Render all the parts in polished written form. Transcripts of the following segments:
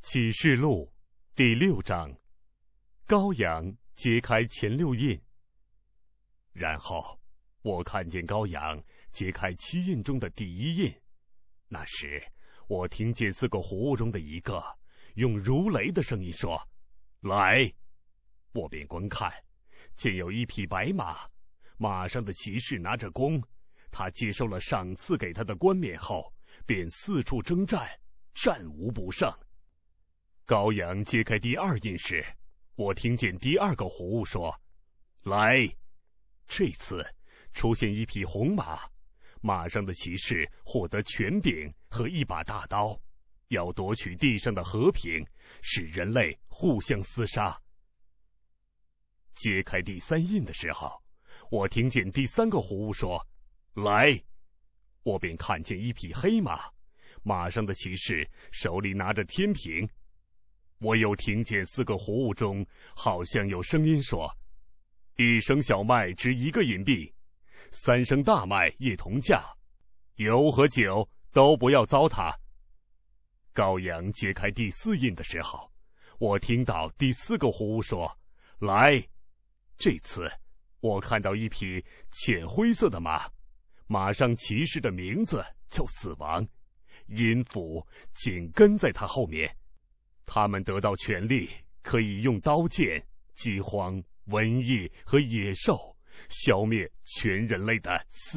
启示录第6章，羔羊揭开前6印。然后我看见羔羊揭开7印中的第1印，那时我听见4个活物中的一个用如雷的声音说：“来！”我便观看，见有一匹白马，马上的骑士拿着弓，他接受了赏赐给他的冠冕后，便四处征战，战无不胜。羔羊揭开第2印时，我听见第2个活物说：“来！”这次出现一匹红马，马上的骑士获得权柄和一把大刀，要夺取地上的和平，使人类互相厮杀。揭开第3印的时候，我听见第3个活物说：“来！”我便看见一匹黑马，马上的骑士手里拿着天平。我又听见4个活物中好像有声音说：“1升小麦值1个银币，3升大麦也同价，油和酒都不要糟蹋。”羔羊揭开第4印的时候，我听到第4个活物说：“来！”这次我看到一匹浅灰色的马，马上骑士的名字叫死亡，阴府紧跟在他后面。他们得到权力，可以用刀剑、饥荒、瘟疫和野兽消灭全人类的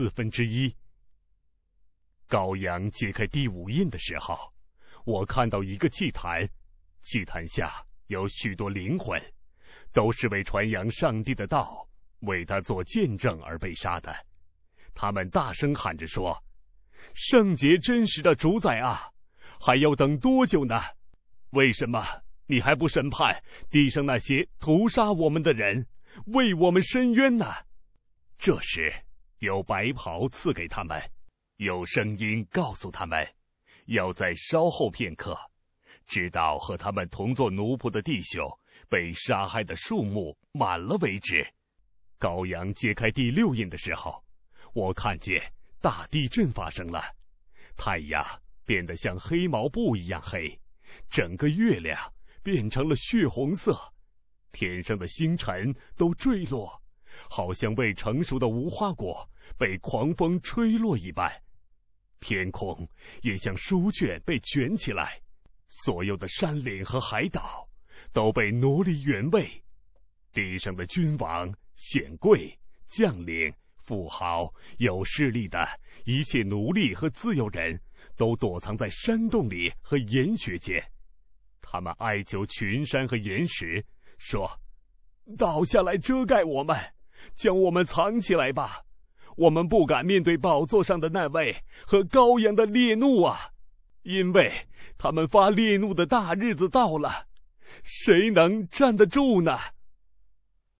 1/4。羔羊揭开第5印的时候，我看到一个祭坛，祭坛下有许多灵魂，都是为传扬上帝的道，为他做见证而被杀的。他们大声喊着说：“圣洁真实的主宰啊，还要等多久呢？为什么你还不审判地上那些屠杀我们的人，为我们伸冤呢？”这时有白袍赐给他们，有声音告诉他们，要在稍后片刻，直到和他们同做奴仆的弟兄被杀害的数目满了为止。羔羊揭开第6印的时候，我看见大地震发生了，太阳变得像黑毛布一样黑，整个月亮变成了血红色，天上的星辰都坠落，好像未成熟的无花果被狂风吹落一般。天空也像书卷被卷起来，所有的山岭和海岛都被挪离原位。地上的君王、显贵、将领、富豪、有势力的一切奴隶和自由人都躲藏在山洞里和岩穴间。他们哀求群山和岩石，说：“倒下来遮盖我们，将我们藏起来吧，我们不敢面对宝座上的那位和羔羊的烈怒啊，因为他们发烈怒的大日子到了，谁能站得住呢？”